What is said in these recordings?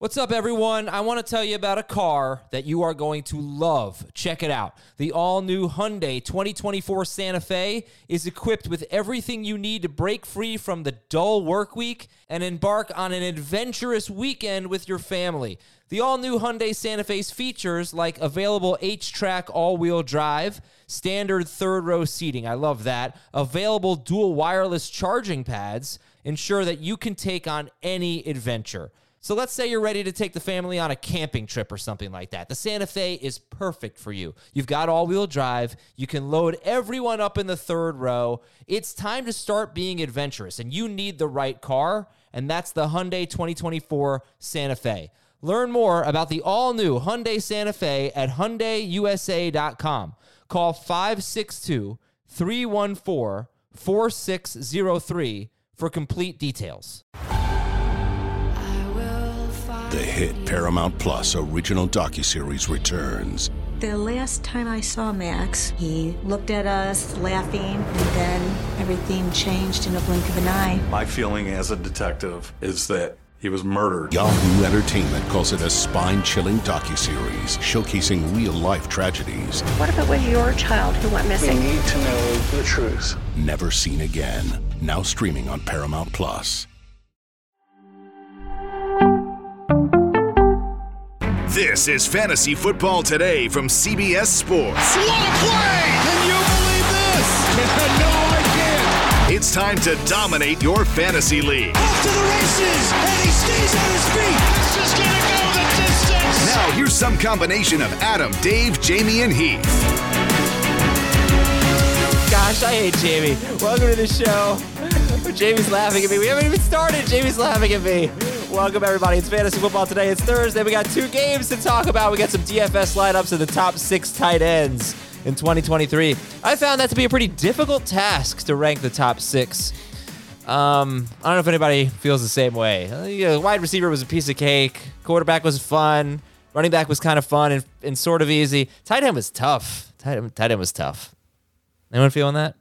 What's up, everyone? I want to tell you about a car that you are going to love. Check it out. The all-new Hyundai 2024 Santa Fe is equipped with everything you need to break free from the dull work week and embark on an adventurous weekend with your family. The all-new Hyundai Santa Fe's features like available H-Track all-wheel drive, standard third-row seating, I love that, available dual wireless charging pads, ensure that you can take on any adventure. So let's say you're ready to take the family on a camping trip or something like that. The Santa Fe is perfect for you. You've got all-wheel drive. You can load everyone up in the third row. It's time to start being adventurous, and you need the right car, and that's the Hyundai 2024 Santa Fe. Learn more about the all-new Hyundai Santa Fe at HyundaiUSA.com. Call 562-314-4603 for complete details. The hit Paramount Plus original docuseries returns. The last time I saw Max, he looked at us laughing, and then everything changed in a blink of an eye. My feeling as a detective is that he was murdered. Yahoo Entertainment calls it a spine-chilling docuseries showcasing real-life tragedies. What if it was your child who went missing? We need to know the truth. Never seen again. Now streaming on Paramount Plus. This is Fantasy Football Today from CBS Sports. What a play! Can you believe this? No, I can't. It's time to dominate your fantasy league. Off to the races, and he stays on his feet. This is gonna go the distance. Now here's some combination of Adam, Dave, Jamie, and Heath. Gosh, I hate Jamie. Welcome to the show. Jamie's laughing at me. We haven't even started. Jamie's laughing at me. Welcome, everybody. It's Fantasy Football Today. It's Thursday. We got two games to talk about. We got some DFS lineups of the top 6 tight ends in 2023. I found that to be a pretty difficult task to rank the top 6. I don't know if anybody feels the same way. Wide receiver was a piece of cake. Quarterback was fun. Running back was kind of fun and sort of easy. Tight end was tough. Tight end was tough. Anyone feeling that?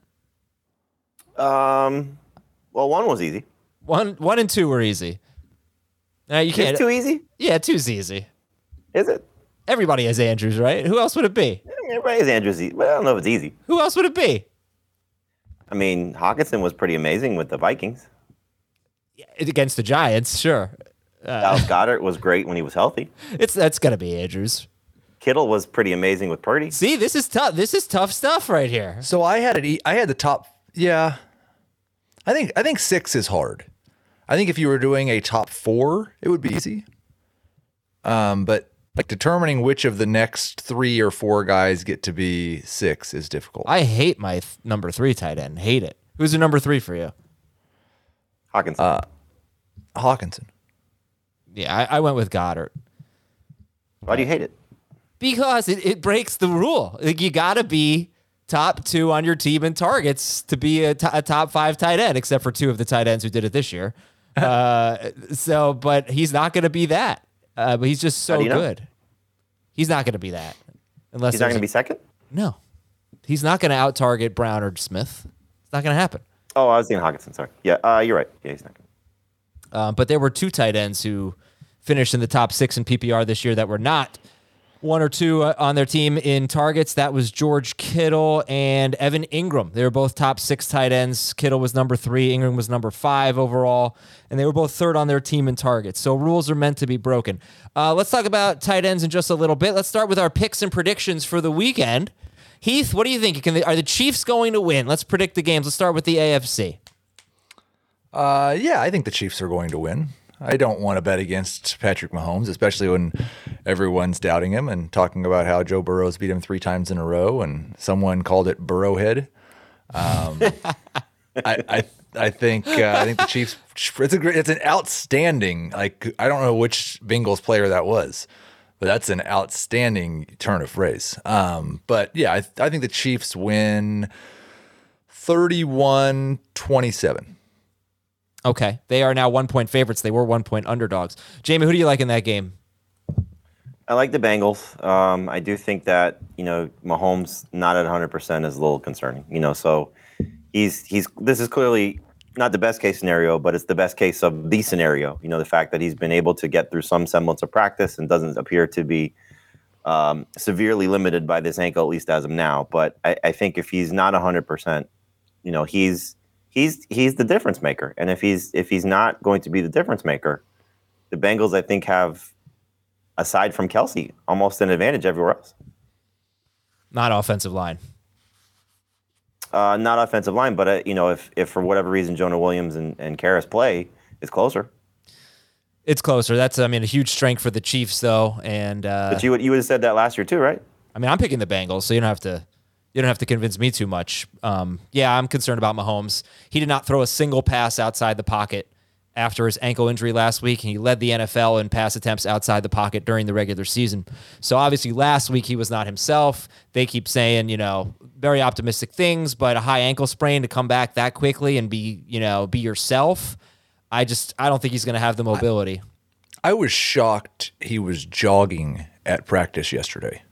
Well, one was easy. One and two were easy. You can't. It's too easy? Yeah, two's easy. Is it? Everybody has Andrews, right? Who else would it be? Everybody has Andrews. Well, I don't know if it's easy. Who else would it be? I mean, Hawkinson was pretty amazing with the Vikings. Against the Giants, sure. Dallas Goedert was great when he was healthy. That's got to be Andrews. Kittle was pretty amazing with Purdy. See, this is tough. This is tough stuff right here. So I had the top. Yeah, I think 6 is hard. I think if you were doing a top 4, it would be easy. But like determining which of the next 3 or 4 guys get to be 6 is difficult. I hate my number 3 tight end. Hate it. Who's the number 3 for you? Hawkinson. Hawkinson. Yeah, I went with Goddard. Why do you hate it? Because it breaks the rule. Like, you got to be top 2 on your team in targets to be a top 5 tight end, except for 2 of the tight ends who did it this year. But he's not going to be that. But he's just so good. He's not going to be that. Unless he's not going to be second? No. He's not going to out-target Brown or Smith. It's not going to happen. Oh, I was thinking Hawkinson. Sorry. Yeah, you're right. Yeah, he's not going to. But there were 2 tight ends who finished in the top 6 in PPR this year that were not 1 or 2 on their team in targets. That was George Kittle and Evan Ingram. They were both top 6 tight ends. Kittle was number 3. Ingram was number 5 overall. And they were both 3rd on their team in targets. So rules are meant to be broken. Let's talk about tight ends in just a little bit. Let's start with our picks and predictions for the weekend. Heath, what do you think? Are the Chiefs going to win? Let's predict the games. Let's start with the AFC. Yeah, I think the Chiefs are going to win. I don't want to bet against Patrick Mahomes, especially when everyone's doubting him and talking about how Joe Burrow's beat him 3 times in a row, and someone called it Burrowhead. I think the Chiefs. It's an outstanding. Like, I don't know which Bengals player that was, but that's an outstanding turn of phrase. But yeah, I think the Chiefs win 31-27. Okay. They are now 1-point favorites. They were 1-point underdogs. Jamie, who do you like in that game? I like the Bengals. I do think that, Mahomes not at 100% is a little concerning. So this is clearly not the best case scenario, but it's the best case of the scenario. You know, the fact that he's been able to get through some semblance of practice and doesn't appear to be severely limited by this ankle, at least as of now. But I think if he's not 100%, you know, he's the difference maker. And if he's not going to be the difference maker, the Bengals, I think, have, aside from Kelsey, almost an advantage everywhere else. Not offensive line. Not offensive line, but you know, if for whatever reason Jonah Williams and Karras play, it's closer. It's closer. That's, I mean, a huge strength for the Chiefs, though. And but you would have said that last year too, right? I mean, I'm picking the Bengals, so you don't have to convince me too much. Yeah, I'm concerned about Mahomes. He did not throw a single pass outside the pocket after his ankle injury last week, and he led the NFL in pass attempts outside the pocket during the regular season. So obviously last week he was not himself. They keep saying, you know, very optimistic things, but a high ankle sprain to come back that quickly and be yourself. I don't think he's going to have the mobility. I was shocked he was jogging at practice yesterday.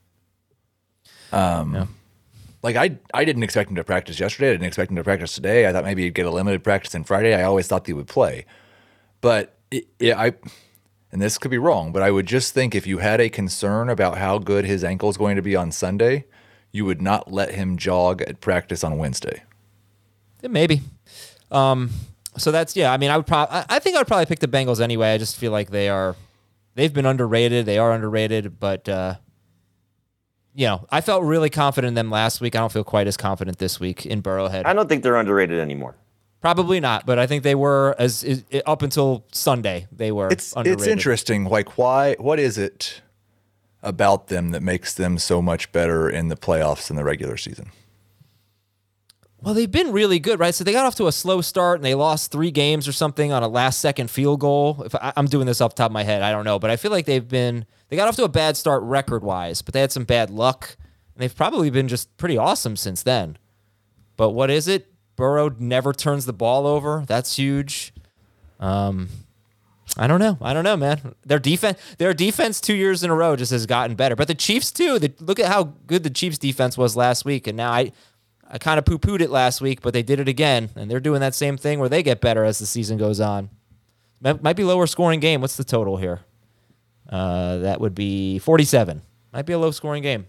Yeah. Like I didn't expect him to practice yesterday. I didn't expect him to practice today. I thought maybe he'd get a limited practice on Friday. I always thought he would play, but and this could be wrong, but I would just think if you had a concern about how good his ankle is going to be on Sunday, you would not let him jog at practice on Wednesday. Maybe. So that's, yeah. I mean, I think I would probably pick the Bengals anyway. I just feel like they've been underrated. They are underrated, but. You know, I felt really confident in them last week. I don't feel quite as confident this week in Burrowhead. I don't think they're underrated anymore. Probably not, but I think they were up until Sunday. They were underrated. It's interesting. Like, what is it about them that makes them so much better in the playoffs than the regular season? Well, they've been really good, right? So they got off to a slow start and they lost 3 games or something on a last-second field goal. If I'm doing this off the top of my head, I don't know, but I feel like they got off to a bad start record-wise, but they had some bad luck, and they've probably been just pretty awesome since then. But what is it? Burrow never turns the ball over. That's huge. I don't know, man. Their defense 2 years in a row just has gotten better. But the Chiefs too. Look at how good the Chiefs defense was last week, and now I kind of poo-pooed it last week, but they did it again, and they're doing that same thing where they get better as the season goes on. Might be lower scoring game. What's the total here? That would be 47. Might be a low scoring game.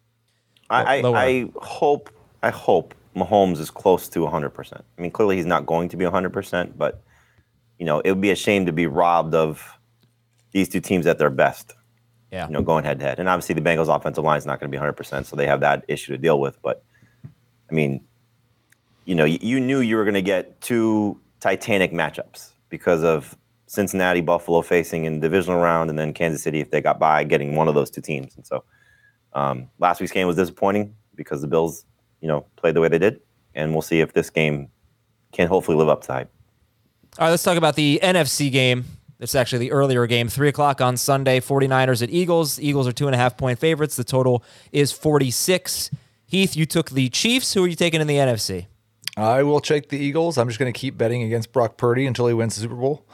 I hope Mahomes is close to 100%. I mean, clearly he's not going to be 100%, but you know, it would be a shame to be robbed of these two teams at their best. Yeah. You know, going head to head. And obviously the Bengals offensive line is not going to be 100%, so they have that issue to deal with, but I mean, you know, you knew you were going to get 2 titanic matchups because of Cincinnati, Buffalo facing in the divisional round, and then Kansas City, if they got by, getting one of those 2 teams. And so last week's game was disappointing because the Bills, you know, played the way they did, and we'll see if this game can hopefully live up to hype. All right, let's talk about the NFC game. It's actually the earlier game, 3 o'clock on Sunday, 49ers at Eagles. Eagles are 2.5-point favorites. The total is 46. Heath, you took the Chiefs. Who are you taking in the NFC? I will take the Eagles. I'm just going to keep betting against Brock Purdy until he wins the Super Bowl.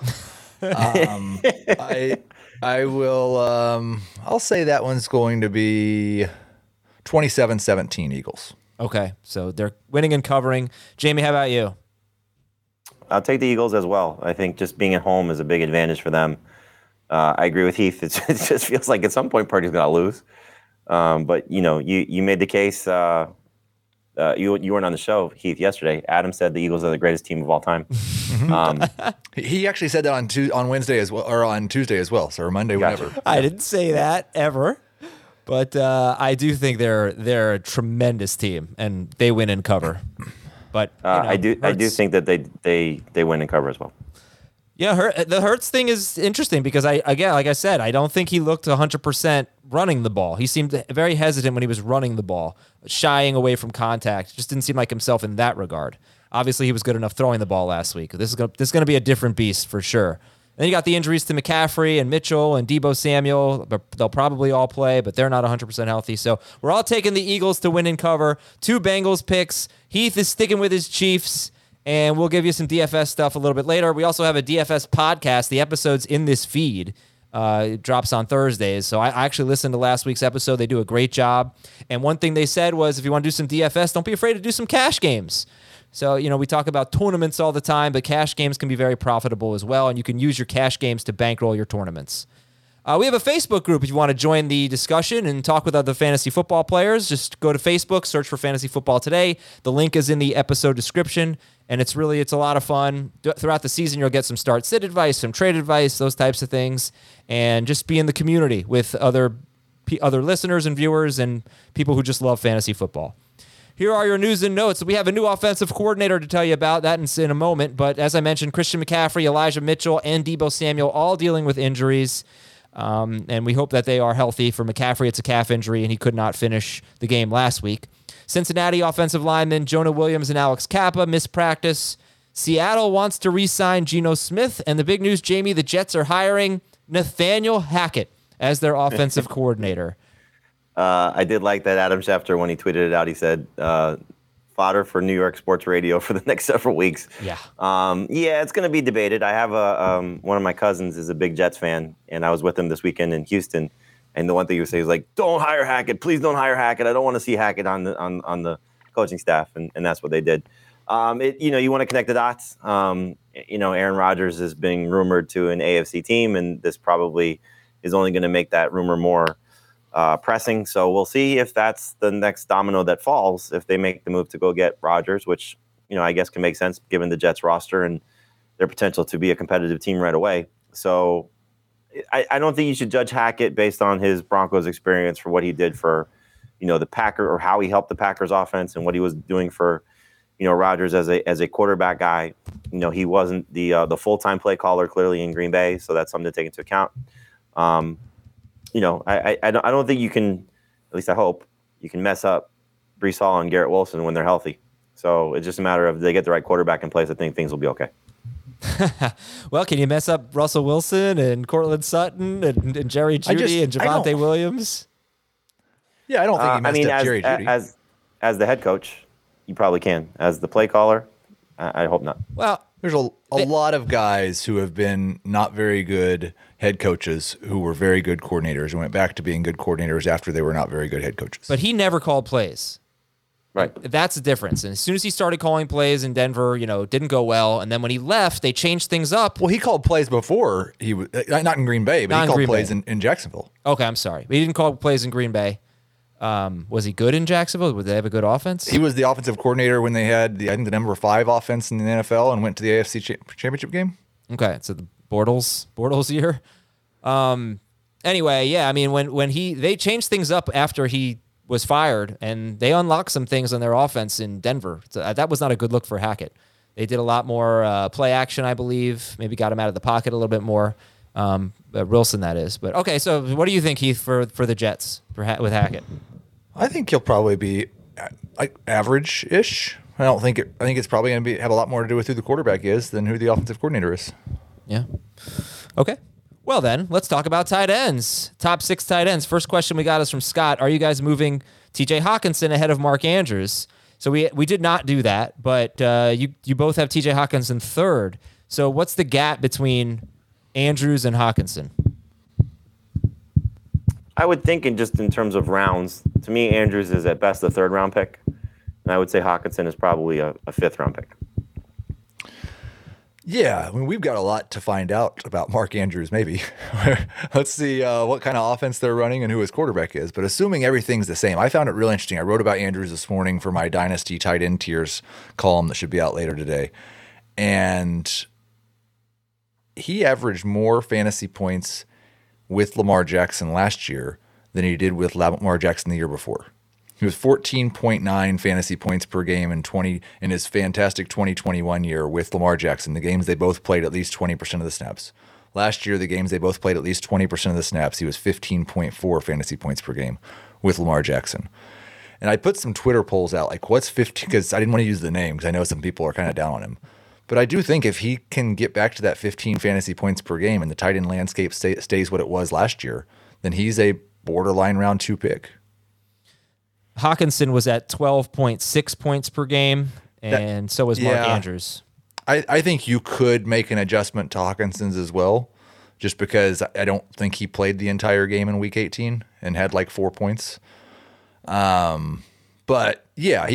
I will. I'll say that one's going to be 27-17 Eagles. Okay, so they're winning and covering. Jamie, how about you? I'll take the Eagles as well. I think just being at home is a big advantage for them. I agree with Heath. It just feels like at some point Purdy's going to lose. But you know, you made the case. You weren't on the show, Heath, yesterday. Adam said the Eagles are the greatest team of all time. He actually said that on Wednesday as well, or on Tuesday as well, or Monday, Gotcha. whenever. I didn't say that ever, but I do think they're a tremendous team and they win and cover. But you know, I do think that they win and cover as well. Yeah, the Hurts thing is interesting because like I said, I don't think he looked 100% running the ball. He seemed very hesitant when he was running the ball, shying away from contact. Just didn't seem like himself in that regard. Obviously, he was good enough throwing the ball last week. This is going to be a different beast for sure. Then you got the injuries to McCaffrey and Mitchell and Deebo Samuel. They'll probably all play, but they're not 100% healthy. So we're all taking the Eagles to win and cover. 2 Bengals picks. Heath is sticking with his Chiefs. And we'll give you some DFS stuff a little bit later. We also have a DFS podcast. The episode's in this feed. It drops on Thursdays. So I actually listened to last week's episode. They do a great job. And one thing they said was if you want to do some DFS, don't be afraid to do some cash games. So, we talk about tournaments all the time, but cash games can be very profitable as well, and you can use your cash games to bankroll your tournaments. We have a Facebook group if you want to join the discussion and talk with other fantasy football players. Just go to Facebook, search for Fantasy Football Today. The link is in the episode description, and it's a lot of fun. Throughout the season, you'll get some start-sit advice, some trade advice, those types of things, and just be in the community with other listeners and viewers and people who just love fantasy football. Here are your news and notes. We have a new offensive coordinator to tell you about. That in a moment. But as I mentioned, Christian McCaffrey, Elijah Mitchell, and Deebo Samuel all dealing with injuries. And we hope that they are healthy. For McCaffrey, it's a calf injury, and he could not finish the game last week. Cincinnati offensive linemen Jonah Williams and Alex Kappa missed practice. Seattle wants to re-sign Geno Smith. And the big news, Jamie, the Jets are hiring Nathaniel Hackett as their offensive coordinator. I did like that Adam Schefter, when he tweeted it out, he said, fodder for New York sports radio for the next several weeks. Yeah. It's going to be debated. I have one of my cousins is a big Jets fan, and I was with him this weekend in Houston. And the one thing he would say is like, don't hire Hackett. Please don't hire Hackett. I don't want to see Hackett on the coaching staff. And that's what they did. You want to connect the dots. Aaron Rodgers is being rumored to an AFC team, and this probably is only going to make that rumor more pressing. So we'll see if that's the next domino that falls, if they make the move to go get Rodgers, which, I guess can make sense given the Jets roster and their potential to be a competitive team right away. So I don't think you should judge Hackett based on his Broncos experience for what he did for, the Packers, or how he helped the Packers offense and what he was doing for, Rodgers as a quarterback guy. He wasn't the full-time play caller clearly in Green Bay. So that's something to take into account. I don't think you can, at least I hope, you can mess up Breece Hall and Garrett Wilson when they're healthy. So it's just a matter of they get the right quarterback in place. I think things will be okay. Well, can you mess up Russell Wilson and Cortland Sutton and Jerry Jeudy and Javonte Williams? Yeah, I don't think he messed up Jerry Jeudy. As the head coach, you probably can. As the play caller, I hope not. Well, there's a lot of guys who have been not very good head coaches who were very good coordinators and went back to being good coordinators after they were not very good head coaches. But he never called plays. Right. That's the difference. And as soon as he started calling plays in Denver, it didn't go well. And then when he left, they changed things up. Well, he called plays before he was not in Green Bay, but he called plays in Jacksonville. Okay, I'm sorry. But he didn't call plays in Green Bay. Was he good in Jacksonville? Would they have a good offense? He was the offensive coordinator when they had the number 5 offense in the NFL and went to the AFC Championship game. Okay, so the Bortles year. Anyway, yeah, I mean when they changed things up after he was fired, and they unlocked some things on their offense in Denver. So that was not a good look for Hackett. They did a lot more play action, I believe. Maybe got him out of the pocket a little bit more. Wilson, that is. But okay, so what do you think, Heath, for the Jets with Hackett? I think he'll probably be like average-ish. I think it's probably going to have a lot more to do with who the quarterback is than who the offensive coordinator is. Yeah. Okay. Well, then, let's talk about tight ends. Top 6 tight ends. First question we got is from Scott. Are you guys moving TJ Hockenson ahead of Mark Andrews? So we did not do that, but you both have TJ Hockenson third. So what's the gap between Andrews and Hockenson? I would think in terms of rounds, to me, Andrews is at best a 3rd round pick. And I would say Hockenson is probably a 5th round pick. Yeah, I mean, we've got a lot to find out about Mark Andrews, maybe. Let's see what kind of offense they're running and who his quarterback is. But assuming everything's the same, I found it real interesting. I wrote about Andrews this morning for my Dynasty Tight End Tiers column that should be out later today. And he averaged more fantasy points with Lamar Jackson last year than he did with Lamar Jackson the year before. He was 14.9 fantasy points per game in his fantastic 2021 year with Lamar Jackson. The games they both played at least 20% of the snaps. Last year, the games they both played at least 20% of the snaps, he was 15.4 fantasy points per game with Lamar Jackson. And I put some Twitter polls out, like what's 15, because I didn't want to use the name because I know some people are kind of down on him. But I do think if he can get back to that 15 fantasy points per game and the tight end landscape stays what it was last year, then he's a borderline round 2 pick. Hockenson was at 12.6 points per game, and so was Mark Andrews. I think you could make an adjustment to Hawkinson's as well, just because I don't think he played the entire game in Week 18 and had like 4 points. But yeah,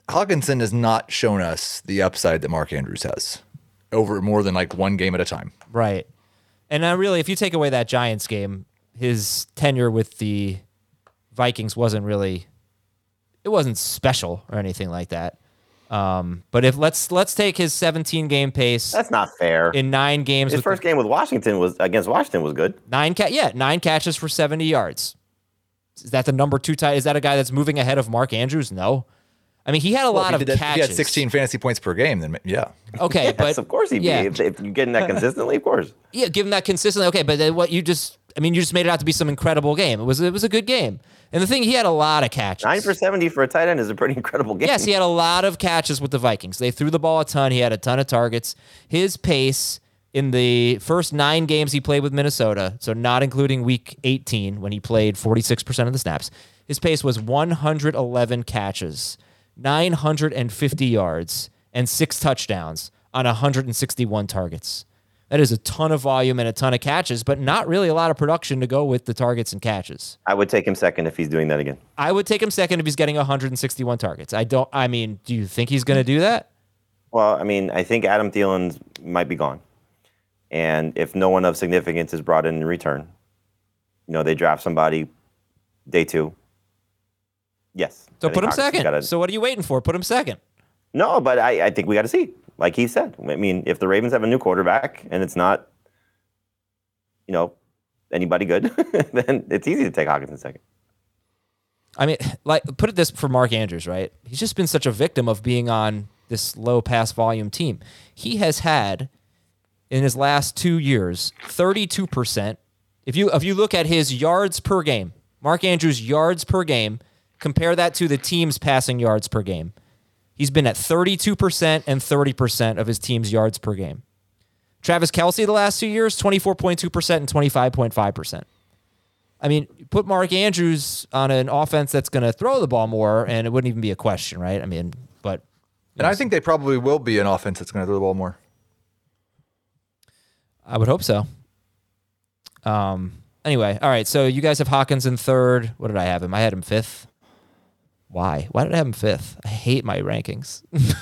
Hawkinson has not shown us the upside that Mark Andrews has over more than like one game at a time. Right. And really, if you take away that Giants game, his tenure with the Vikings wasn't special or anything like that. But if let's take his 17 game pace. That's not fair. In 9 games. His first game with Washington was good. 9 catches for 70 yards. Is that the number 2 tight? Is that a guy that's moving ahead of Mark Andrews? No. I mean, he had a lot of catches. If he had 16 fantasy points per game, then yeah. Okay, yes, but of course he'd be. If you're getting that consistently, of course. Yeah, given that consistently. Okay, but then you just made it out to be some incredible game. It was a good game. And the thing, he had a lot of catches. 9 for 70 for a tight end is a pretty incredible game. Yes, he had a lot of catches with the Vikings. They threw the ball a ton. He had a ton of targets. His pace in the first 9 games he played with Minnesota, so not including week 18 when he played 46% of the snaps, his pace was 111 catches, 950 yards, and 6 touchdowns on 161 targets. That is a ton of volume and a ton of catches, but not really a lot of production to go with the targets and catches. I would take him second if he's doing that again. I would take him second if he's getting 161 targets. Do you think he's going to do that? Well, I think Adam Thielen might be gone. And if no one of significance is brought in return, they draft somebody day 2. Yes. So put him second. So what are you waiting for? Put him second. No, but I think we got to see. Like he said, if the Ravens have a new quarterback and it's not, anybody good, then it's easy to take Hawkinson second. Put it this for Mark Andrews, right? He's just been such a victim of being on this low pass volume team. He has had, in his last 2 years, 32%. If you look at his yards per game, Mark Andrews' yards per game, compare that to the team's passing yards per game. He's been at 32% and 30% of his team's yards per game. Travis Kelce the last 2 years, 24.2% and 25.5%. Put Mark Andrews on an offense that's going to throw the ball more, and it wouldn't even be a question, right? But... And I think they probably will be an offense that's going to throw the ball more. I would hope so. Anyway, all right, so you guys have Hawkins in third. What did I have him? I had him fifth. Why? Why did I have him fifth? I hate my rankings.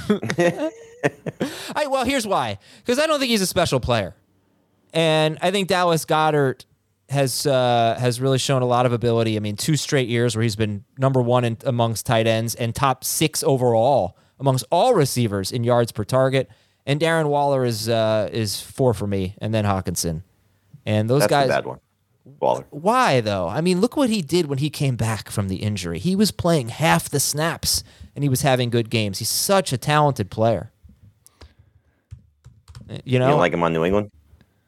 Well, here's why. Because I don't think he's a special player. And I think Dallas Goedert has really shown a lot of ability. 2 straight years where he's been number 1 amongst tight ends and top 6 overall amongst all receivers in yards per target. And Darren Waller is 4 for me, and then Hawkinson. And those guys... That's the bad one. Waller. Why, though? Look what he did when he came back from the injury. He was playing half the snaps, and he was having good games. He's such a talented player. You don't like him on New England?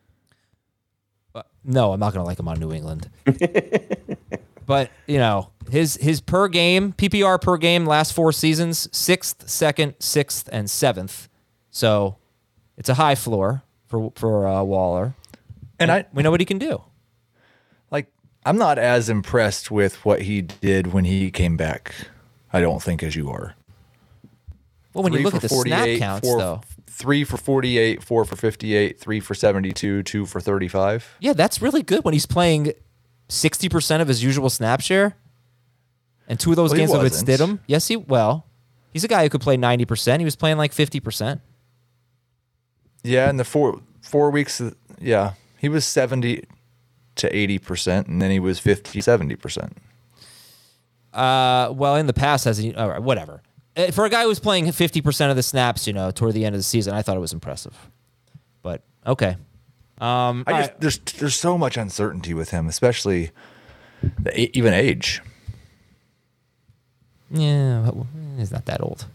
No, I'm not going to like him on New England. But, his per game, PPR per game, last 4 seasons, 6th, 2nd, 6th, and 7th. So it's a high floor for Waller. And we know what he can do. I'm not as impressed with what he did when he came back, I don't think, as you are. Well, when you look at the snap counts, though. 3 for 48, 4 for 58, 3 for 72, 2 for 35. Yeah, that's really good when he's playing 60% of his usual snap share. And 2 of those games with Stidham. Yes, he's a guy who could play 90%. He was playing like 50%. Yeah, in the 4 weeks, he was 70 to 80%, and then he was 50, 70%. Well, in the past, whatever. For a guy who was playing 50% of the snaps, toward the end of the season, I thought it was impressive. But okay. There's so much uncertainty with him, especially even age. Yeah, he's not that old.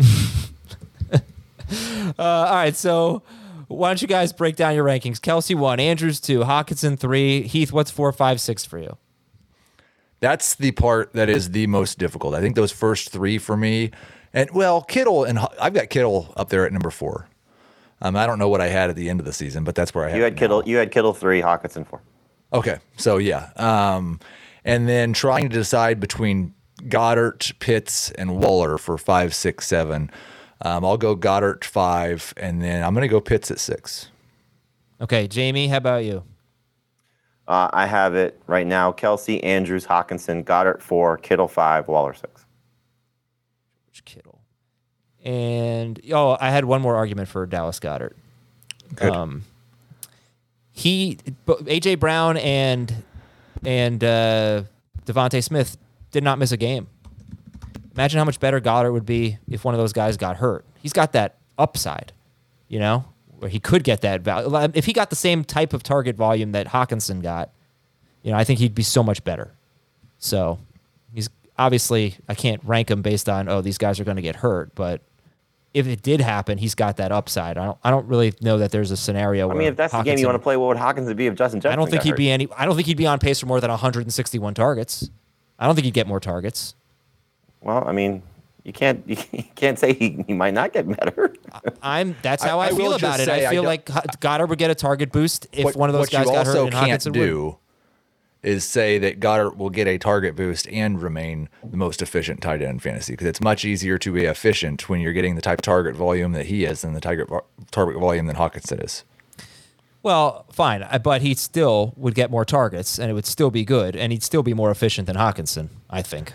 All right, so why don't you guys break down your rankings? Kelce 1, Andrews 2, Hawkinson 3. Heath, what's 4, 5, 6 for you? That's the part that is the most difficult. I think those first 3 for me, and Kittle, and I've got Kittle up there at number 4. I don't know what I had at the end of the season, but that's where I had. You had Kittle 3, Hawkinson 4. Okay, so yeah, and then trying to decide between Goddard, Pitts, and Waller for 5, 6, 7. I'll go Goddard 5, and then I'm going to go Pitts at 6. Okay, Jamie, how about you? I have it right now. Kelce, Andrews, Hawkinson, Goddard 4, Kittle 5, Waller 6. Which Kittle? And I had one more argument for Dallas Goedert. Good. AJ Brown and Devontae Smith did not miss a game. Imagine how much better Goddard would be if one of those guys got hurt. He's got that upside, where he could get that value. If he got the same type of target volume that Hawkinson got, I think he'd be so much better. So he's obviously, I can't rank him based on, these guys are going to get hurt, but if it did happen, he's got that upside. I don't really know that there's a scenario where if that's the game you want to play, what would Hawkinson be if Justin Jefferson I don't think got hurt? I don't think he'd be on pace for more than 161 targets. I don't think he'd get more targets. Well, you can't say he might not get better. That's how I feel about it. I feel like Goddard would get a target boost if one of those guys got hurt. What you also can't do is say that Goddard will get a target boost and remain the most efficient tight end in fantasy, because it's much easier to be efficient when you're getting the type of target volume that he is and the target volume that Hawkinson is. Well, fine, but he still would get more targets, and it would still be good, and he'd still be more efficient than Hawkinson, I think.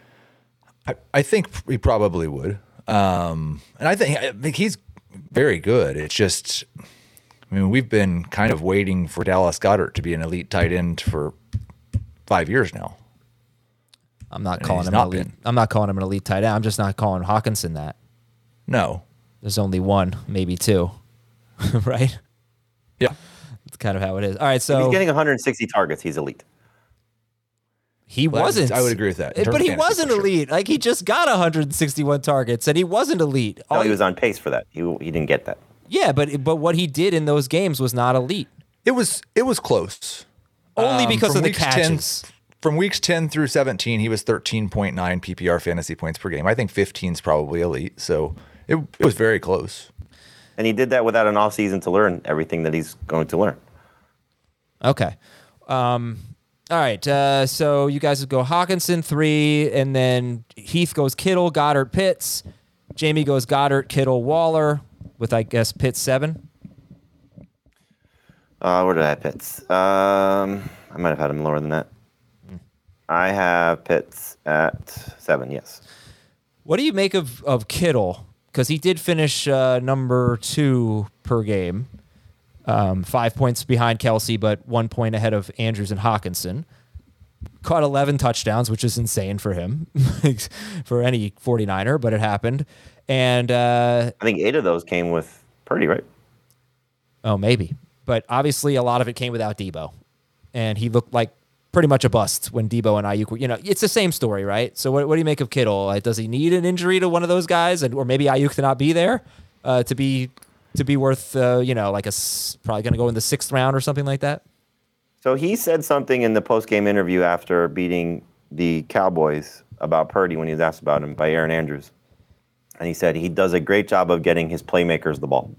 I think he probably would. And I think he's very good. It's just, we've been kind of waiting for Dallas Goedert to be an elite tight end for 5 years now. I'm not calling him an elite. I'm not calling him an elite tight end. I'm just not calling Hawkinson that. No. There's only one, maybe two. Right? Yeah. That's kind of how it is. All right, so if he's getting 160 targets, he's elite. He wasn't. I would agree with that. But he wasn't elite. Like, he just got 161 targets, and he wasn't elite. No, he was on pace for that. He didn't get that. Yeah, but what he did in those games was not elite. It was close. Only because of the catches. From weeks 10 through 17, he was 13.9 PPR fantasy points per game. I think 15 is probably elite, so it was very close. And he did that without an offseason to learn everything that he's going to learn. Okay. All right, so you guys would go Hawkinson 3, and then Heath goes Kittle, Goddard, Pitts. Jamie goes Goddard, Kittle, Waller, with, I guess, Pitts 7. Where did I have Pitts? I might have had him lower than that. I have Pitts at 7, yes. What do you make of Kittle? Because he did finish number 2 per game. 5 points behind Kelsey, but 1 point ahead of Andrews and Hawkinson. Caught 11 touchdowns, which is insane for him, for any 49er, but it happened. And I think 8 of those came with Purdy, right? Oh, maybe. But obviously a lot of it came without Debo. And he looked like pretty much a bust when Debo and Ayuk were, it's the same story, right? So what do you make of Kittle? Like, does he need an injury to one of those guys, or maybe Ayuk to not be there to be worth, like probably going to go in the 6th round or something like that? So he said something in the post-game interview after beating the Cowboys about Purdy when he was asked about him by Aaron Andrews. And he said he does a great job of getting his playmakers the ball.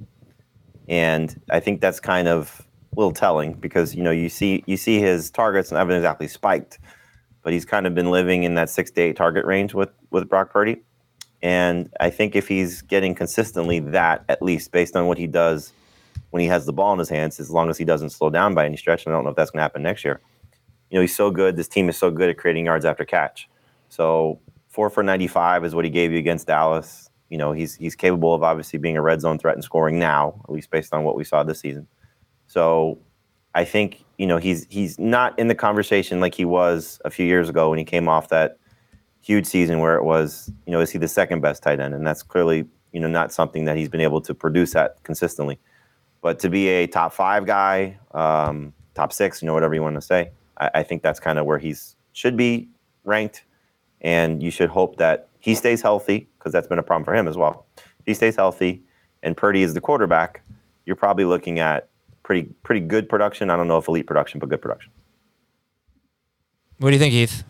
And I think that's kind of a little telling because, you see his targets and haven't exactly spiked, but he's kind of been living in that 6 to 8 target range with Brock Purdy. And I think if he's getting consistently that, at least based on what he does when he has the ball in his hands, as long as he doesn't slow down by any stretch, and I don't know if that's going to happen next year. He's so good. This team is so good at creating yards after catch. So 4 for 95 is what he gave you against Dallas. He's capable of obviously being a red zone threat and scoring now, at least based on what we saw this season. So I think, he's not in the conversation like he was a few years ago when he came off that huge season where it was, is he the second best tight end? And that's clearly, not something that he's been able to produce at consistently. But to be a top 5 guy, top 6, whatever you want to say, I think that's kind of where he should be ranked. And you should hope that he stays healthy, because that's been a problem for him as well. If he stays healthy and Purdy is the quarterback, you're probably looking at pretty good production. I don't know if elite production, but good production. What do you think, Heath?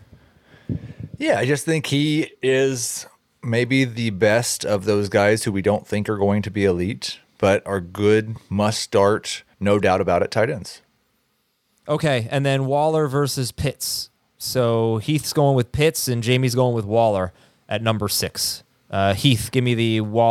Yeah, I just think he is maybe the best of those guys who we don't think are going to be elite, but are good, must start, no doubt about it, tight ends. Okay, and then Waller versus Pitts. So Heath's going with Pitts and Jamie's going with Waller at number 6. Heath, give me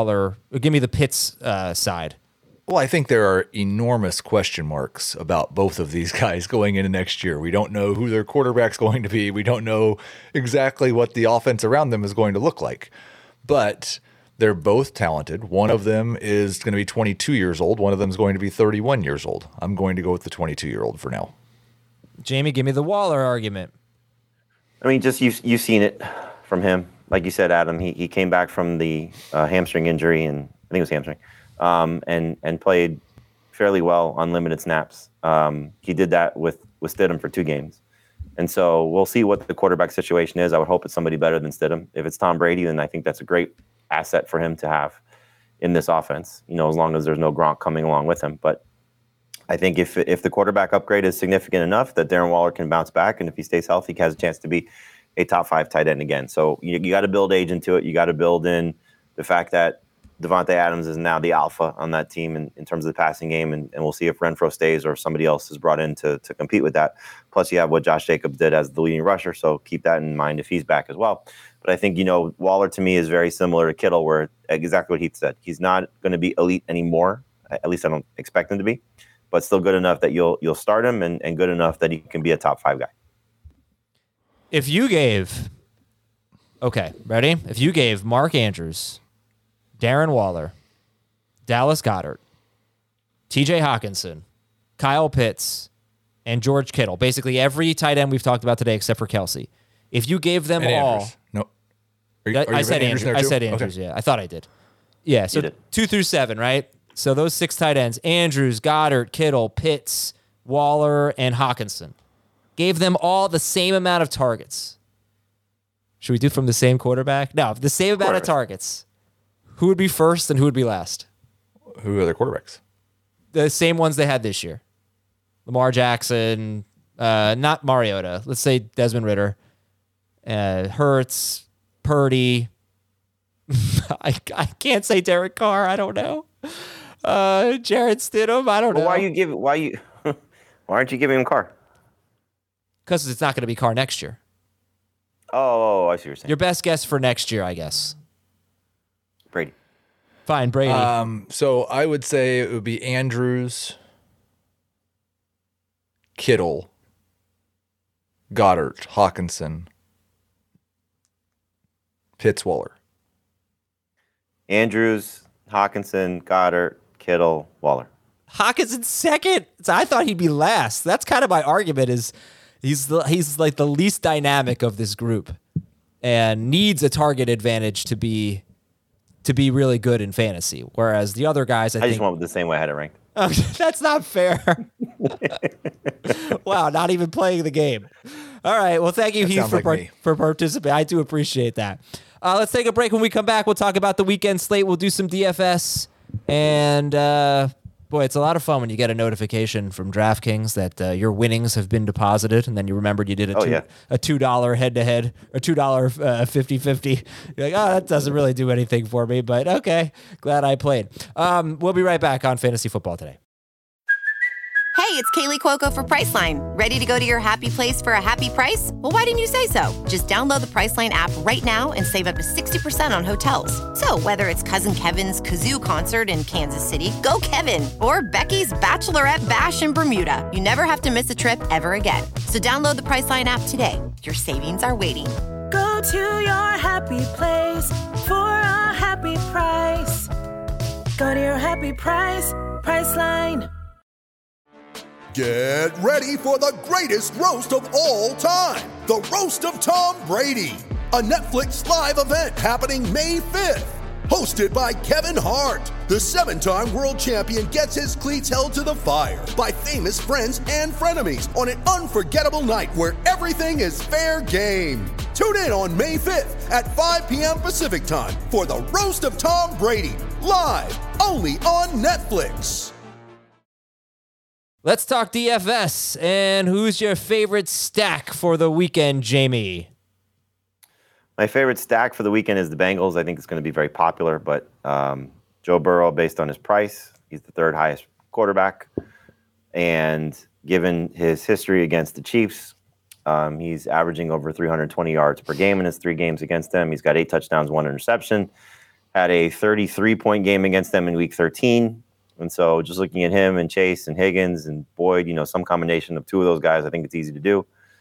the Pitts side. Well, I think there are enormous question marks about both of these guys going into next year. We don't know who their quarterback's going to be. We don't know exactly what the offense around them is going to look like. But They're both talented. One of them is going to be 22 years old. One of them is going to be 31 years old. I'm going to go with the 22-year-old for now. Jamie, give me the Waller argument. I mean, just you've seen it from him. Like you said, Adam, he came back from the hamstring injury, and I think it was hamstring, and played fairly well on limited snaps. He did that with Stidham for 2 games. And so we'll see what the quarterback situation is. I would hope it's somebody better than Stidham. If it's Tom Brady, then I think that's a great asset for him to have in this offense, as long as there's no Gronk coming along with him. But I think if the quarterback upgrade is significant enough that Darren Waller can bounce back, and if he stays healthy, he has a chance to be a top 5 tight end again. So you got to build age into it. You got to build in the fact that Devontae Adams is now the alpha on that team in terms of the passing game, and we'll see if Renfrow stays or if somebody else is brought in to compete with that. Plus, you have what Josh Jacobs did as the leading rusher, so keep that in mind if he's back as well. But I think, Waller to me is very similar to Kittle, where exactly what Heath said. He's not going to be elite anymore. At least I don't expect him to be, but still good enough that you'll start him and good enough that he can be a top 5 guy. If you gave Mark Andrews, Darren Waller, Dallas Goedert, TJ Hawkinson, Kyle Pitts, and George Kittle, basically every tight end we've talked about today except for Kelsey. If you gave them all... Andrews. No. I said Andrews, yeah. I thought I did. Yeah, so 2 through 7, right? So those 6 tight ends, Andrews, Goddard, Kittle, Pitts, Waller, and Hawkinson. Gave them all the same amount of targets. Should we do from the same quarterback? No, the same amount of targets. Who would be first and who would be last? Who are their quarterbacks? The same ones they had this year. Lamar Jackson, not Mariota. Let's say Desmond Ridder, Hurts, Purdy. I can't say Derek Carr. I don't know. Jarrett Stidham. I don't know. Why aren't you giving him Carr? Because it's not going to be Carr next year. Oh, I see what you're saying. Your best guess for next year, I guess. Brady. Fine, Brady. So I would say it would be Andrews, Kittle, Goddard, Hawkinson, Pitts, Waller. Andrews, Hawkinson, Goddard, Kittle, Waller. Hawkinson's second. So I thought he'd be last. That's kind of my argument. Is he's like the least dynamic of this group, and needs a target advantage to be really good in fantasy. Whereas the other guys, I think, just went with the same way I had it ranked. That's not fair. Wow, not even playing the game. All right. Well, thank you, Heath, for participating. I do appreciate that. Let's take a break. When we come back, we'll talk about the weekend slate. We'll do some DFS. And, boy, it's a lot of fun when you get a notification from DraftKings that your winnings have been deposited, and then you remembered you did a $2 head-to-head, or $2 50-50. You're like, oh, that doesn't really do anything for me, but okay, glad I played. We'll be right back on Fantasy Football Today. Hey, it's Kaylee Cuoco for Priceline. Ready to go to your happy place for a happy price? Well, why didn't you say so? Just download the Priceline app right now and save up to 60% on hotels. So whether it's Cousin Kevin's Kazoo Concert in Kansas City, go Kevin, or Becky's Bachelorette Bash in Bermuda, you never have to miss a trip ever again. So download the Priceline app today. Your savings are waiting. Go to your happy place for a happy price. Go to your happy price, Priceline. Get ready for the greatest roast of all time, the Roast of Tom Brady, a Netflix live event happening May 5th. Hosted by Kevin Hart, the 7-time world champion gets his cleats held to the fire by famous friends and frenemies on an unforgettable night where everything is fair game. Tune in on May 5th at 5 p.m. Pacific time for the Roast of Tom Brady, live only on Netflix. Let's talk DFS. And who's your favorite stack for the weekend, Jamie? My favorite stack for the weekend is the Bengals. I think it's going to be very popular, but Joe Burrow, based on his price, he's the 3rd highest quarterback. And given his history against the Chiefs, he's averaging over 320 yards per game in his 3 games against them. He's got 8 touchdowns, 1 interception. Had a 33-point game against them in Week 13. And so just looking at him and Chase and Higgins and Boyd, some combination of 2 of those guys, I think it's easy to do.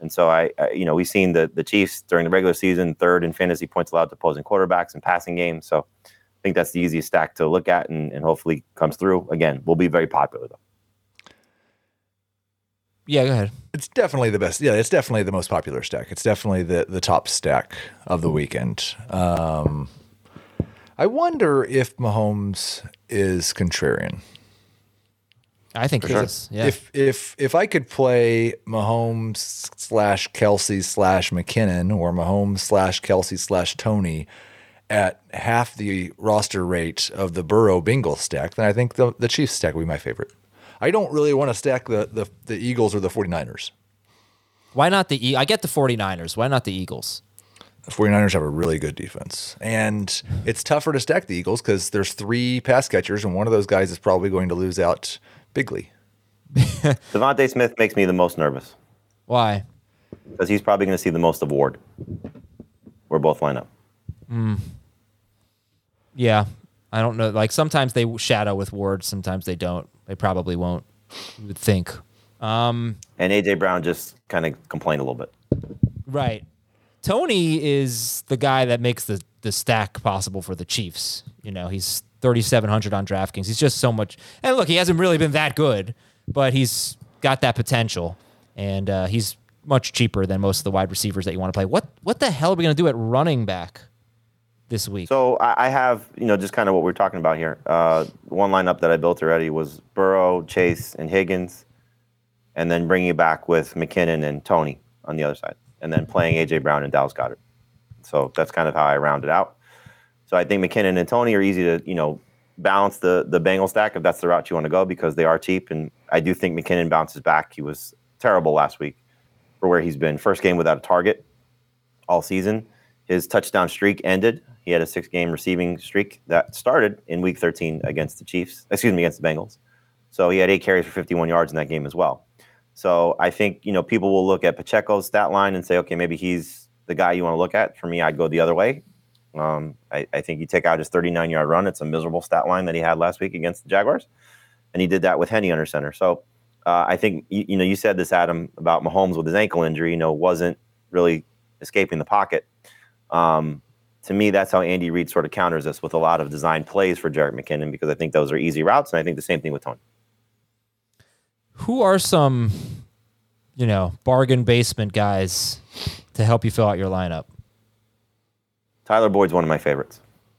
And so we've seen the Chiefs during the regular season, third in fantasy points allowed to opposing quarterbacks and passing games. So I think that's the easiest stack to look at and hopefully comes through. Again, will be very popular though. Yeah, go ahead. It's definitely the best. Yeah, it's definitely the most popular stack. It's definitely the top stack of the weekend. I wonder if Mahomes is contrarian. I think he is. Yeah. If I could play Mahomes / Kelsey / McKinnon or Mahomes / Kelsey / Tony at half the roster rate of the Burrow Bengals stack, then I think the Chiefs stack would be my favorite. I don't really want to stack the Eagles or the 49ers. Why not I get the 49ers. Why not the Eagles? The 49ers have a really good defense. And it's tougher to stack the Eagles because there's 3 pass catchers, and one of those guys is probably going to lose out bigly. Devontae Smith makes me the most nervous. Why? Because he's probably going to see the most of Ward. Where both line up. Yeah. I don't know. Like sometimes they shadow with Ward, sometimes they don't. They probably won't, you would think. And A.J. Brown just kind of complained a little bit. Right. Tony is the guy that makes the stack possible for the Chiefs. He's 3,700 on DraftKings. He's just so much. And look, he hasn't really been that good, but he's got that potential. And he's much cheaper than most of the wide receivers that you want to play. What the hell are we going to do at running back this week? So I have, just kind of what we're talking about here. One lineup that I built already was Burrow, Chase, and Higgins, and then bringing it back with McKinnon and Tony on the other side, and then playing A.J. Brown and Dallas Goedert. So that's kind of how I rounded out. So I think McKinnon and Tony are easy to, balance the Bengals stack if that's the route you want to go because they are cheap. And I do think McKinnon bounces back. He was terrible last week for where he's been. First game without a target all season. His touchdown streak ended. He had a 6-game receiving streak that started in Week 13 against the Bengals. So he had 8 carries for 51 yards in that game as well. So I think, people will look at Pacheco's stat line and say, okay, maybe he's the guy you want to look at. For me, I'd go the other way. I think you take out his 39-yard run. It's a miserable stat line that he had last week against the Jaguars. And he did that with Henny under center. So I think, you said this, Adam, about Mahomes with his ankle injury, wasn't really escaping the pocket. To me, that's how Andy Reid sort of counters us with a lot of design plays for Jerick McKinnon because I think those are easy routes, and I think the same thing with Tony. Who are some, bargain basement guys to help you fill out your lineup? Tyler Boyd's one of my favorites.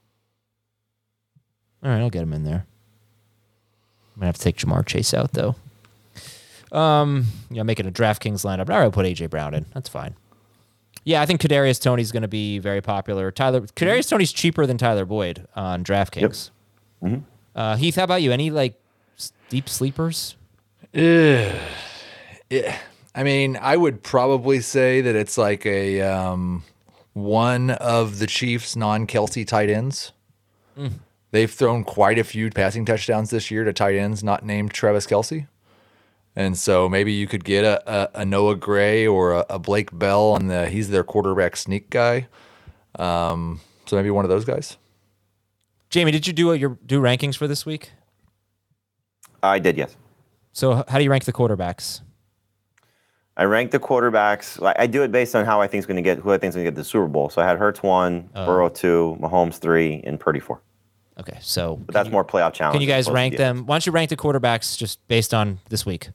All right, I'll get him in there. I'm going to have to take Jamar Chase out, though. Making a DraftKings lineup. All right, I'll put A.J. Brown in. That's fine. Yeah, I think Kadarius Toney's going to be very popular. Kadarius Toney's cheaper than Tyler Boyd on DraftKings. Yep. Mm-hmm. Heath, how about you? Any deep sleepers? Yeah. I mean, I would probably say that it's like a one of the Chiefs' non-Kelsey tight ends. They've thrown quite a few passing touchdowns this year to tight ends not named Travis Kelce. And so maybe you could get a Noah Gray or a Blake Bell he's their quarterback sneak guy. So maybe one of those guys. Jamie, did you do rankings for this week? I did, yes. So how do you rank the quarterbacks? I rank the quarterbacks. I do it based on who I think is going to get the Super Bowl. So I had Hurts 1, Burrow 2, Mahomes 3, and Purdy 4. Okay, so but that's more playoff challenge. Can you guys rank them? Why don't you rank the quarterbacks just based on this week?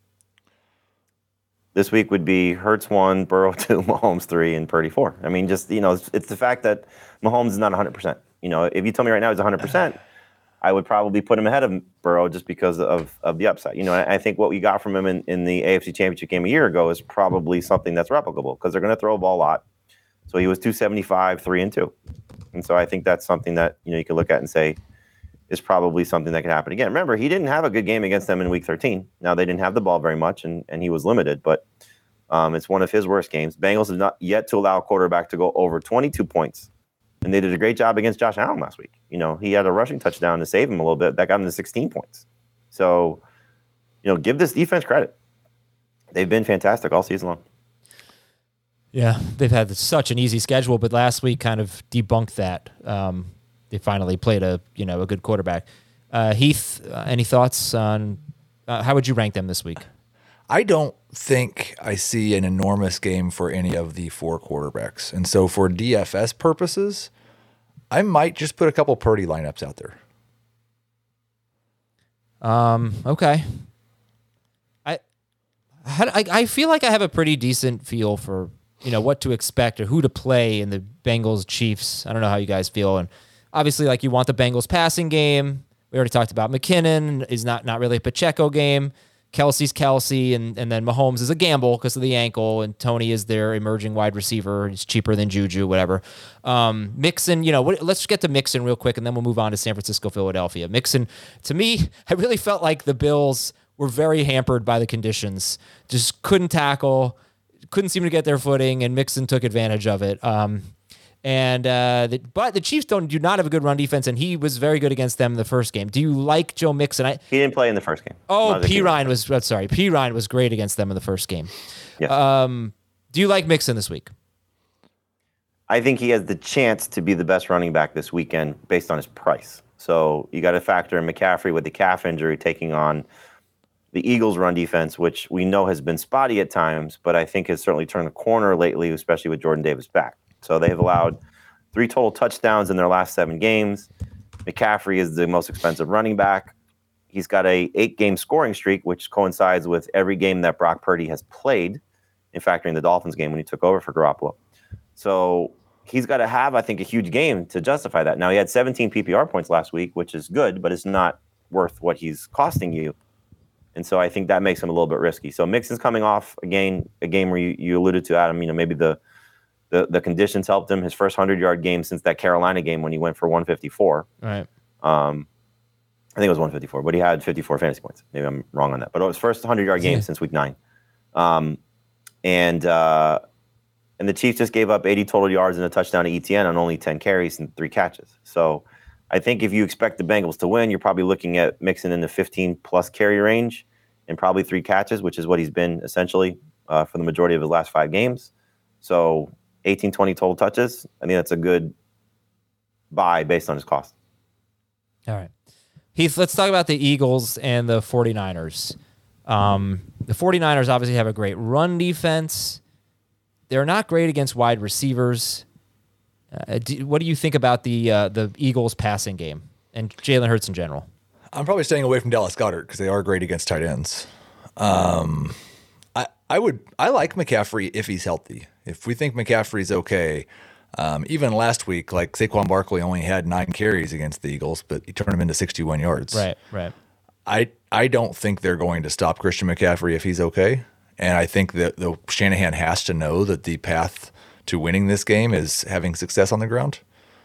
This week would be Hurts 1, Burrow 2, Mahomes 3, and Purdy 4. I mean, just, it's the fact that Mahomes is not 100%. If you tell me right now he's 100%, I would probably put him ahead of Burrow just because of the upside. I think what we got from him in the AFC Championship game a year ago is probably something that's replicable because they're going to throw a ball a lot. So he was 275, 3-2. And so I think that's something that, you can look at and say is probably something that could happen again. Remember, he didn't have a good game against them in Week 13. Now, they didn't have the ball very much, and he was limited, but it's one of his worst games. Bengals have not yet to allow a quarterback to go over 22 points, and they did a great job against Josh Allen last week. He had a rushing touchdown to save him a little bit. That got him to 16 points. So, give this defense credit. They've been fantastic all season long. Yeah, they've had such an easy schedule, but last week kind of debunked that. They finally played a good quarterback. Heath, any thoughts on how would you rank them this week? I don't think I see an enormous game for any of the 4 quarterbacks. And so for DFS purposes, I might just put a couple Purdy lineups out there. Okay. I feel like I have a pretty decent feel for, what to expect or who to play in the Bengals Chiefs. I don't know how you guys feel. And obviously, like, you want the Bengals passing game. We already talked about McKinnon is not really a Pacheco game. Kelsey's Kelsey, and then Mahomes is a gamble because of the ankle, and Tony is their emerging wide receiver. He's cheaper than Juju, whatever. Mixon, let's get to Mixon real quick, and then we'll move on to San Francisco, Philadelphia. Mixon, to me, I really felt like the Bills were very hampered by the conditions. Just couldn't tackle, couldn't seem to get their footing, and Mixon took advantage of it. But the Chiefs do not have a good run defense, and he was very good against them in the first game. Do you like Joe Mixon? He didn't play in the first game. Oh, Pirine was great against them in the first game. Yes. Do you like Mixon this week? I think he has the chance to be the best running back this weekend based on his price. So you got to factor in McCaffrey with the calf injury taking on the Eagles' run defense, which we know has been spotty at times, but I think has certainly turned the corner lately, especially with Jordan Davis back. So they have allowed 3 total touchdowns in their last 7 games. McCaffrey is the most expensive running back. He's got a 8-game scoring streak, which coincides with every game that Brock Purdy has played, in factoring the Dolphins game when he took over for Garoppolo. So he's got to have, I think, a huge game to justify that. Now, he had 17 PPR points last week, which is good, but it's not worth what he's costing you. And so I think that makes him a little bit risky. So Mixon's coming off, again, a game where you alluded to, Adam, maybe the conditions helped him. His first 100-yard game since that Carolina game when he went for 154. Right. I think it was 154, but he had 54 fantasy points. Maybe I'm wrong on that. But it was first 100-yard game since week 9. And the Chiefs just gave up 80 total yards and a touchdown to ETN on only 10 carries and 3 catches. So I think if you expect the Bengals to win, you're probably looking at Mixon in the 15-plus carry range and probably 3 catches, which is what he's been essentially for the majority of his last 5 games. So 18, 20 total touches. I think that's a good buy based on his cost. All right. Heath, let's talk about the Eagles and the 49ers. The 49ers obviously have a great run defense. They're not great against wide receivers. What do you think about the Eagles passing game and Jalen Hurts in general? I'm probably staying away from Dallas Goedert because they are great against tight ends. I like McCaffrey if he's healthy. If we think McCaffrey's okay, even last week, like Saquon Barkley only had 9 carries against the Eagles, but he turned them into 61 yards. Right. I don't think they're going to stop Christian McCaffrey if he's okay. And I think that the Shanahan has to know that the path to winning this game is having success on the ground.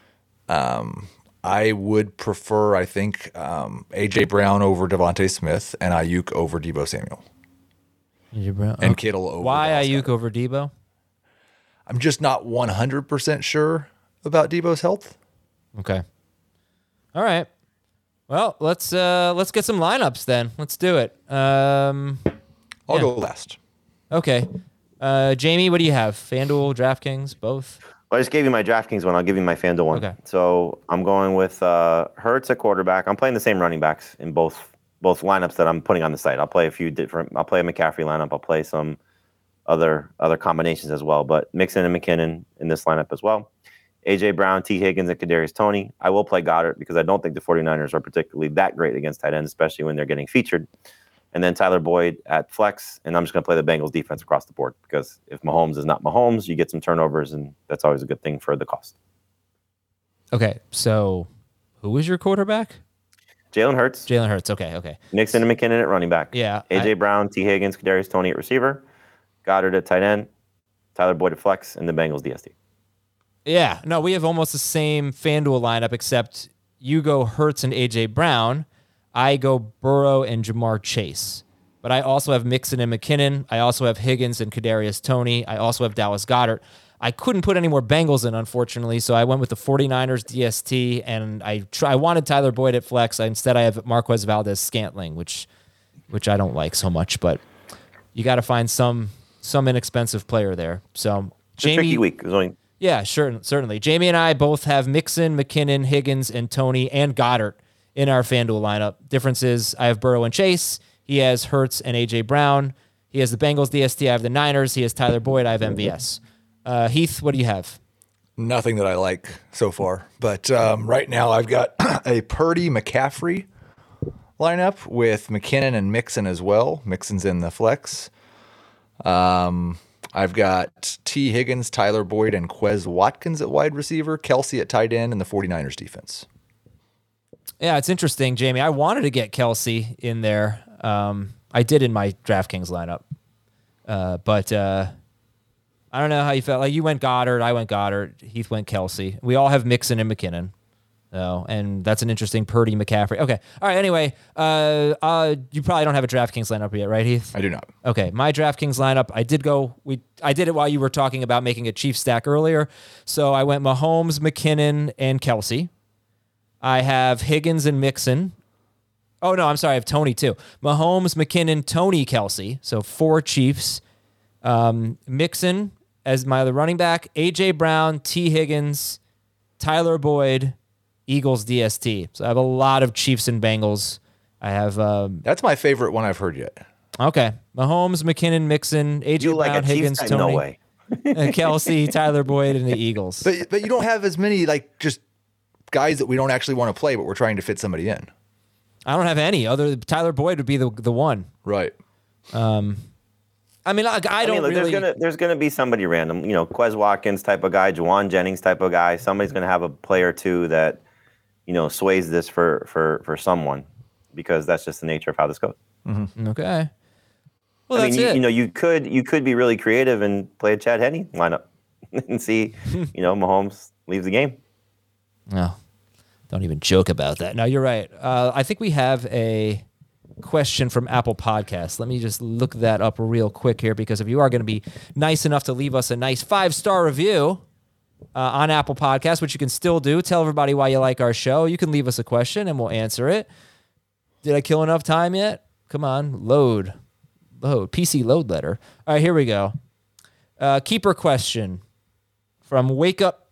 I would prefer, A.J. Brown over Devontae Smith and Ayuk over Deebo Samuel. And Kittle over Why Ayuk over Deebo? I'm just not 100% sure about Deebo's health. Okay. All right. Well, let's get some lineups then. Let's do it. I'll go last. Okay. Jamie, what do you have? FanDuel, DraftKings, both? Well, I just gave you my DraftKings one. I'll give you my FanDuel one. Okay. So I'm going with Hurts at quarterback. I'm playing the same running backs in both lineups that I'm putting on the site. I'll play a McCaffrey lineup. I'll play some other combinations as well. But Mixon and McKinnon in this lineup as well. A.J. Brown, T. Higgins, and Kadarius Toney. I will play Goddard because I don't think the 49ers are particularly that great against tight ends, especially when they're getting featured. And then Tyler Boyd at flex, and I'm just going to play the Bengals defense across the board because if Mahomes is not Mahomes, you get some turnovers, and that's always a good thing for the cost. Okay, so who was your quarterback? Jalen Hurts. Okay. Mixon and McKinnon at running back. Yeah. A.J. Brown, T. Higgins, Kadarius Toney at receiver. Goddard at tight end. Tyler Boyd at flex, and the Bengals DST. Yeah. No, we have almost the same FanDuel lineup, except you go Hurts and A.J. Brown. I go Burrow and Jamar Chase. But I also have Mixon and McKinnon. I also have Higgins and Kadarius Toney. I also have Dallas Goedert. I couldn't put any more Bengals in, unfortunately, so I went with the 49ers DST, and I wanted Tyler Boyd at flex. Instead, I have Marquez Valdes-Scantling, which I don't like so much, but you got to find some inexpensive player there. So Jamie, it's a tricky week. Yeah, sure, certainly. Jamie and I both have Mixon, McKinnon, Higgins, and Toney, and Goddard in our FanDuel lineup. Difference is I have Burrow and Chase. He has Hurts and A.J. Brown. He has the Bengals DST. I have the Niners. He has Tyler Boyd. I have MVS. Heath, what do you have? Nothing that I like so far. But right now I've got a Purdy McCaffrey lineup with McKinnon and Mixon as well. Mixon's in the flex. I've got T. Higgins, Tyler Boyd, and Quez Watkins at wide receiver, Kelsey at tight end, and the 49ers defense. Yeah, it's interesting, Jamie. I wanted to get Kelsey in there. I did in my DraftKings lineup. But I don't know how you felt. Like you went Goddard, I went Goddard, Heath went Kelsey. We all have Mixon and McKinnon. Oh, and that's an interesting Purdy McCaffrey. Okay. All right. Anyway, you probably don't have a DraftKings lineup yet, right, Heath? I do not. Okay. My DraftKings lineup, I did it while you were talking about making a Chiefs stack earlier. So I went Mahomes, McKinnon, and Kelsey. I have Higgins and Mixon. Oh, no, I'm sorry. I have Tony, too. Mahomes, McKinnon, Tony, Kelsey. So 4 Chiefs. Mixon as my other running back. A.J. Brown, T. Higgins, Tyler Boyd, Eagles DST. So I have a lot of Chiefs and Bengals. I have... That's my favorite one I've heard yet. Okay. Mahomes, McKinnon, Mixon, A.J. Brown, Higgins, Tony. No way. Kelsey, Tyler Boyd, and the Eagles. But you don't have as many, like, just guys that we don't actually want to play, but we're trying to fit somebody in. I don't have any. Tyler Boyd would be the one. Right. I mean, I don't really... There's gonna be somebody random. You know, Quez Watkins type of guy, Juwan Jennings type of guy. Somebody's gonna have a player or two that, you know, sways this for someone, because that's just the nature of how this goes. Mm-hmm. Okay. Well, I that's mean, it. You know, you could be really creative and play a Chad Henne lineup and see, you know, Mahomes leaves the game. No, don't even joke about that. No, you're right. I think we have a question from Apple Podcasts. Let me just look that up real quick here, because if you are going to be nice enough to leave us a nice 5-star review on Apple Podcasts, which you can still do, tell everybody why you like our show. You can leave us a question and we'll answer it. Did I kill enough time yet? Come on, load, PC load letter. All right, here we go. Keeper question from Wake Up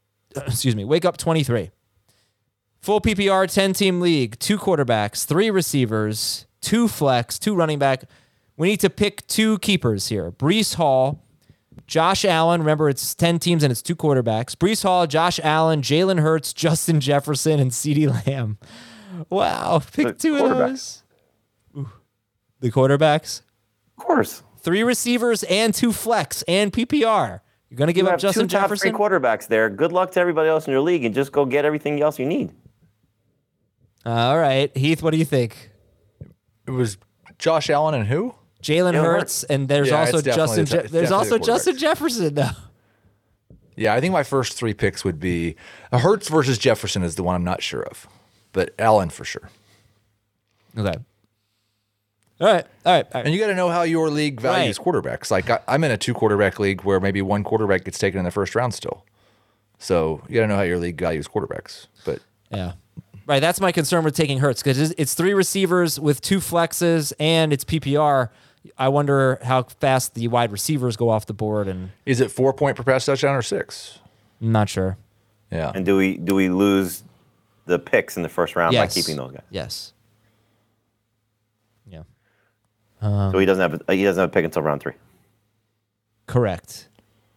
23. Full PPR, 10-team league, 2 quarterbacks, 3 receivers, 2 flex, 2 running back. We need to pick 2 keepers here. Breece Hall, Josh Allen. Remember, it's 10 teams and it's 2 quarterbacks. Breece Hall, Josh Allen, Jalen Hurts, Justin Jefferson, and CeeDee Lamb. Wow, pick 2 of those. Ooh. The quarterbacks? Of course. 3 receivers and 2 flex and PPR. You're going to give up Justin Jefferson? 2 quarterbacks there. Good luck to everybody else in your league, and just go get everything else you need. All right. Heath, what do you think? It was Josh Allen and who? Jalen Hurts, and there's also Justin Jefferson, though. Yeah, I think my first 3 picks would be Hurts versus Jefferson is the one I'm not sure of, but Allen for sure. Okay. All right. And you got to know how your league values quarterbacks. Like I'm in a 2 quarterback league where maybe 1 quarterback gets taken in the first round still. So you got to know how your league values quarterbacks. But yeah. Right, that's my concern with taking Hurts, because it's 3 receivers with 2 flexes and it's PPR. I wonder how fast the wide receivers go off the board. And is it 4 point per pass touchdown or 6? I'm not sure. Yeah. And do we lose the picks in the first round by keeping those guys? Yes. Yeah. So he doesn't have a pick until round 3. Correct.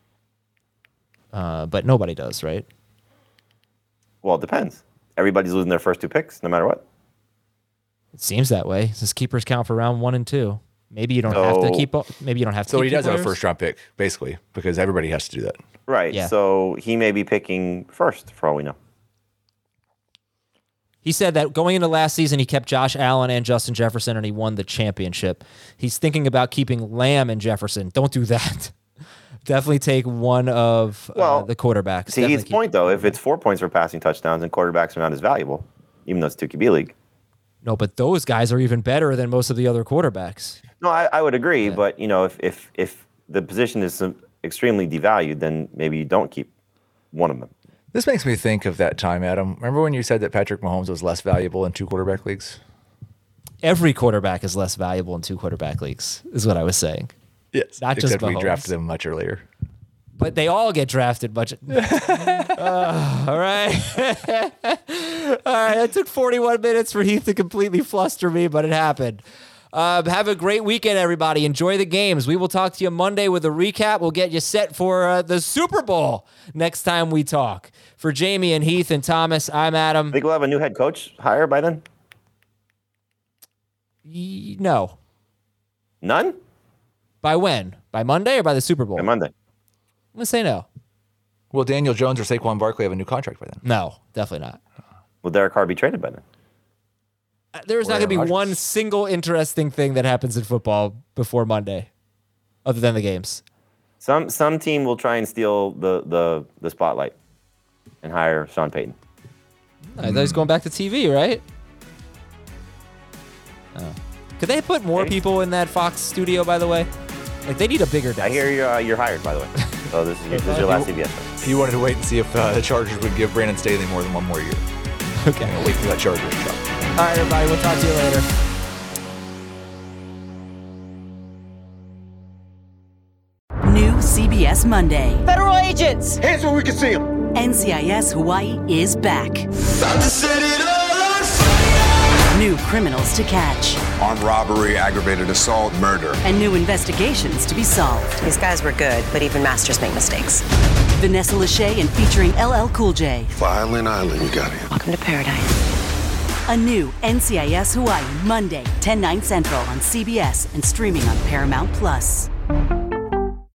But nobody does, right? Well, it depends. Everybody's losing their first 2 picks, no matter what. It seems that way. Since keepers count for round 1 and 2. Maybe you don't have to keep. Maybe you don't have to. So keep he does have a players? first round pick, basically, because everybody has to do that. Right. Yeah. So he may be picking first, for all we know. He said that going into last season, he kept Josh Allen and Justin Jefferson, and he won the championship. He's thinking about keeping Lamb and Jefferson. Don't do that. Definitely take one of the quarterbacks. See, Heath's point, though, if it's 4 points for passing touchdowns and quarterbacks are not as valuable, even though it's 2 QB league. No, but those guys are even better than most of the other quarterbacks. No, I would agree, but you know, if the position is extremely devalued, then maybe you don't keep one of them. This makes me think of that time, Adam. Remember when you said that Patrick Mahomes was less valuable in 2 quarterback leagues? Every quarterback is less valuable in 2 quarterback leagues, is what I was saying. Yes, not except just Mahomes. We drafted them much earlier. But they all get drafted much. All right. All right. It took 41 minutes for Heath to completely fluster me, but it happened. Have a great weekend, everybody. Enjoy the games. We will talk to you Monday with a recap. We'll get you set for the Super Bowl next time we talk. For Jamie and Heath and Thomas, I'm Adam. Think we'll have a new head coach hire by then? No. None? By when? By Monday or by the Super Bowl? By Monday. I'm going to say no. Will Daniel Jones or Saquon Barkley have a new contract by then? No, definitely not. Will Derek Carr be traded by then? There's not going to be one single interesting thing that happens in football before Monday, other than the games. Some team will try and steal the spotlight and hire Sean Payton. I thought he's going back to TV, right? Oh. Could they put more people in that Fox studio, by the way? Like, they need a bigger desk. I hear you're hired, by the way. So this is your last CBS show. He wanted to wait and see if the Chargers would give Brandon Staley more than one more year. Okay. Wait for that Chargers truck. All right, everybody. We'll talk to you later. New CBS Monday. Federal agents! Hands where we can see them! NCIS Hawaii is back. About to set it all on fire! New criminals to catch. Armed robbery, aggravated assault, murder. And new investigations to be solved. These guys were good, but even masters make mistakes. Vanessa Lachey and featuring LL Cool J. Violin Island, you got it. Welcome to paradise. A new NCIS Hawaii, Monday, 10/9 Central on CBS and streaming on Paramount+.